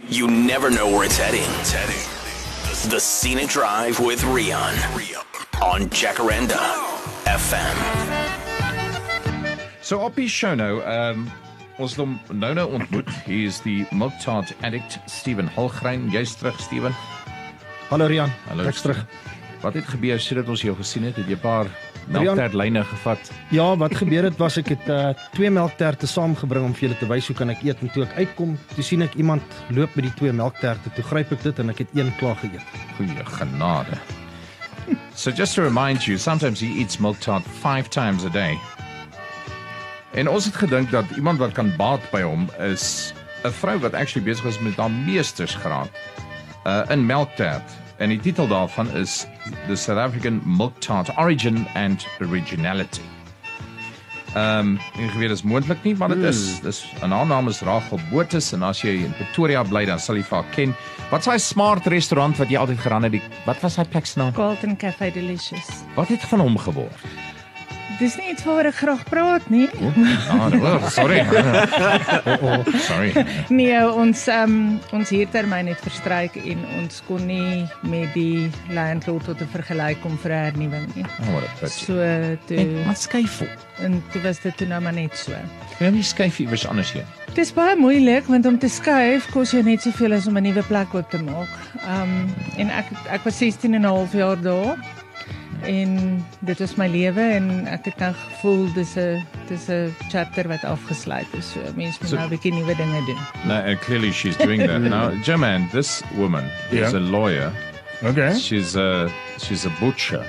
You never know where it's heading. The Scenic Drive with Rian on Jacaranda FM. So op die show nou, ons het hom nou ontmoet. He is the milk tart addict, Steven Hulgrein. Jy's terug, Steven. Hallo Rian, Hallo, ek's terug. Wat het gebeur sodat ons jou gesien het? Het jy 'n paar melktertlyne gevat? Ja, wat gebeur het was ek het 2 melkterte saamgebring om vir julle te wys hoe kan ek eet, en toe ek uitkom, toe sien ek iemand loop met die 2 melkterte, toe gryp ek dit en ek het 1 klaar geëet. Goeie genade. So just to remind you, sometimes he eats milk tart 5 times a day. En ons het gedink dat iemand wat kan baat by hom is 'n vrou wat actually besig is met haar meestersgraad in melktert. En die titel daarvan is The South African Milk Tart Origin and Originality. Ek weet is moontlik nie, maar dit is 'n haar naam is Rachel Botus, en as jy in Pretoria bly, dan sal jy vir haar ken. Wat is hy smart restaurant wat jy altyd geran het? Wat was hy plek se naam? Carlton Cafe Delicious. Wat het van hom geword? Dis nie iets waaroor ek graag praat nie. Sorry. Sorry. Nee, ons huurtermyn het verstryk en ons kon nie met die landlord tot 'n vergelyk kom vir 'n hernuwing nie. Wat 'n pity. So toe Wat skuif voor? en toe was dit toe nou maar net so. Ja, nie skuif iewers anders hier. Dit is baie moeilik want om te skuif kos jou net soveel as om 'n nuwe plek oop te maak. En ek was 16 en 'n half jaar daar. En dit was my lewe en ek het nou gevoel dis 'n chapter wat afgesluit is. So mense moet nou 'n bietjie nuwe dinge doen. No, and clearly she's doing that. Now, Jermaine, this woman is a lawyer. Okay. She's a butcher.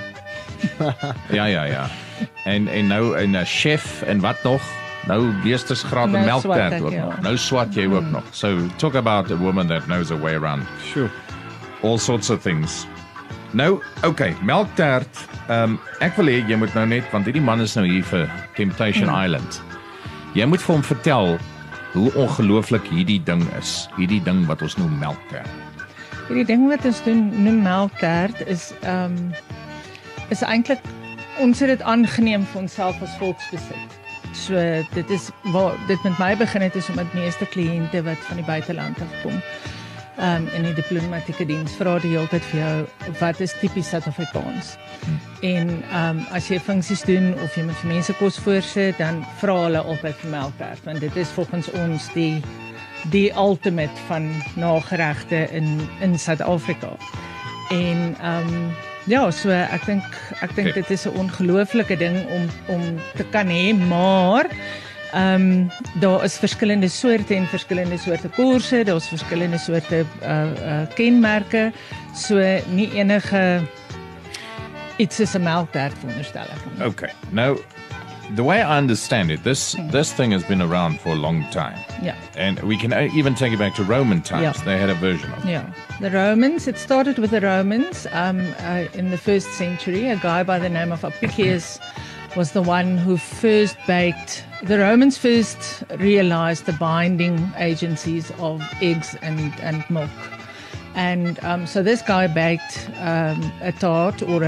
Ja. En nou 'n chef en wat nog? Nou meestersgraad in Nou melktert swat ek, ook ja. nog. Nou swat jy ook nog. So talk about a woman that knows her way around. Sure. All sorts of things. Nou, okay, melktert. Ek wil hê jy moet nou net, want hierdie man is nou hier vir Temptation Island. Jy moet vir hom vertel hoe ongelooflik hierdie ding is. Hierdie ding wat ons noem melktert. Hierdie ding wat ons noem melktert is eintlik ons het dit aangeneem vir onsself as volksbesit. So dit is waar dit met my begin het, is omdat meeste kliënte wat van die buiteland af kom. In die diplomatieke diens vra die hele tyd vir jou wat is tipies Suid-Afrikaans. En as jy funksies doen of jy moet vir mense kos voorsit, dan vra hulle altyd vir melktert, want dit is volgens ons die ultimate van nageregte in Suid-Afrika. En ja, so ek dink dit is 'n ongelooflike ding om te kan hê, maar daar is verskillende soorte en verskillende soorte korse, daar's verskillende soorte kenmerke, so nie enige iets is 'n melktert veronderstel ek nie. Okay. Now, the way I understand it, this thing has been around for a long time. Yeah. And we can even take it back to Roman times. Yeah. They had a version of it. Yeah, the Romans, it started with the Romans in the 1st century. A guy by the name of Apicius was the one who first baked. The Romans first realized the binding agencies of eggs and milk. And so this guy baked a tart, or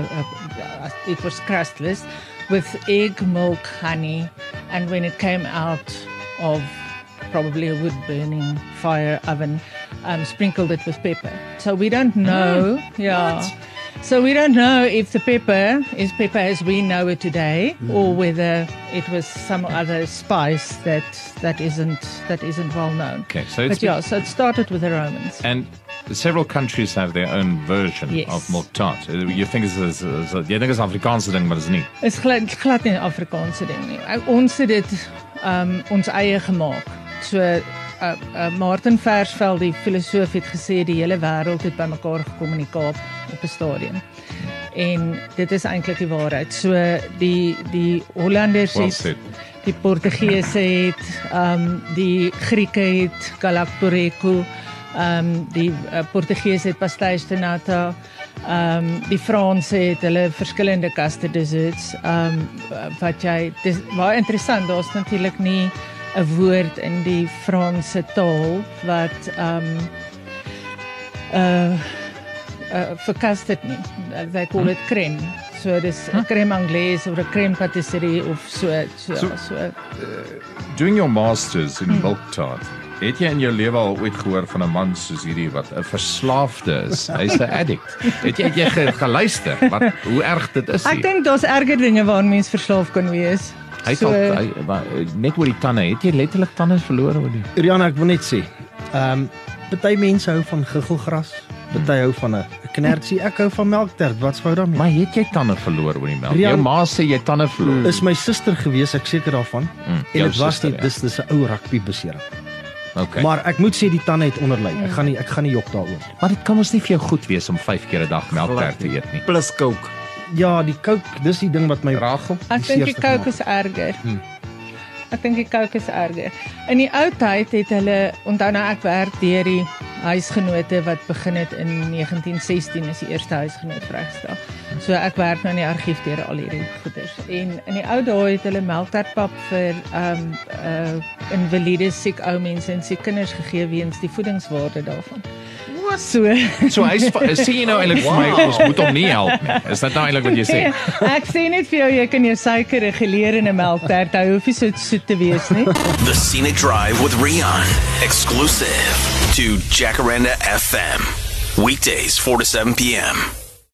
it was crustless, with egg, milk, honey, and when it came out of probably a wood-burning fire oven, sprinkled it with pepper. So we don't know, So we don't know if the pepper is pepper as we know it today, or whether it was some other spice that isn't well known. Okay, so so it started with the Romans. And several countries have their own version of milk tart. You think it's Afrikaanse ding, maar dit is nie. Is glad nie 'n Afrikaanse ding nie. Ons het dit ons eie gemaak. So Martin Versveld, die filosoof, het gesê die hele wêreld het bymekaar gekom in die Kaap op 'n stadion. En dit is eintlik die waarheid. So die Hollanders het, die Portugese het, die Grieke het Galactoreko, die Portugese het pastéis de nata, die Franse het hulle verskillende custard desserts, wat jy, dis baie interessant, daar's natuurlik nie 'n woord in die Franse taal wat vir custard nie. They call it crème. So dis 'n crème anglaise of 'n crème pâtisserie of so. Doing your masters in milk tart, Het jy in jou lewe al ooit gehoor van 'n man soos hierdie wat 'n verslaafde is? Hy's 'n addict. Het jy geluister hoe erg dit is? Ek dink daar's erger dinge waaraan mens verslaaf kan wees. Hy het net oor die tande. Het jy letterlik tande verloor oor die? Rihanna, ek wil net sê, party mense hou van guggelgras, party hou van 'n knertsie, ek hou van melktert. Wat's fout daarmee? Maar het jy tande verloor oor die melk? Rian, Jou ma sê jy tande verloor. Is my suster gewees, ek seker daarvan. En dit was nie, dis 'n ou rugby besering. Okay. Maar ek moet sê die tande het onderlei. Ek gaan nie jok daaroor. Maar dit kan mos nie vir jou goed wees om 5 keer 'n dag melktert te eet nie. Plus Coke. Ja, die Coke, dis die ding wat my Rachel. Ek dink die Coke is erger. Ek dink die Coke is erger. In die ou tyd het hulle, onthou nou ek werk deur die huisgenote wat begin het in 1916 is die eerste huisgenoot vrygestel. So ek werk nou in die argief deur al hierdie goeders. En in die ou dae het hulle melktertpap vir invalides, siek ou mense en siek kinders gegee weens die voedingswaarde daarvan. So hy sê jy nou eintlik vir my ons moet hom nie help nie. Is dit nou eintlik wat jy sê? Ek sê net vir jou jy kan jou suiker reguleer in 'n melktert. Hy hoef nie so soet te wees nie. The Scenic Drive with Rian, exclusive to Jacaranda FM. Weekdays 4 to 7 p.m.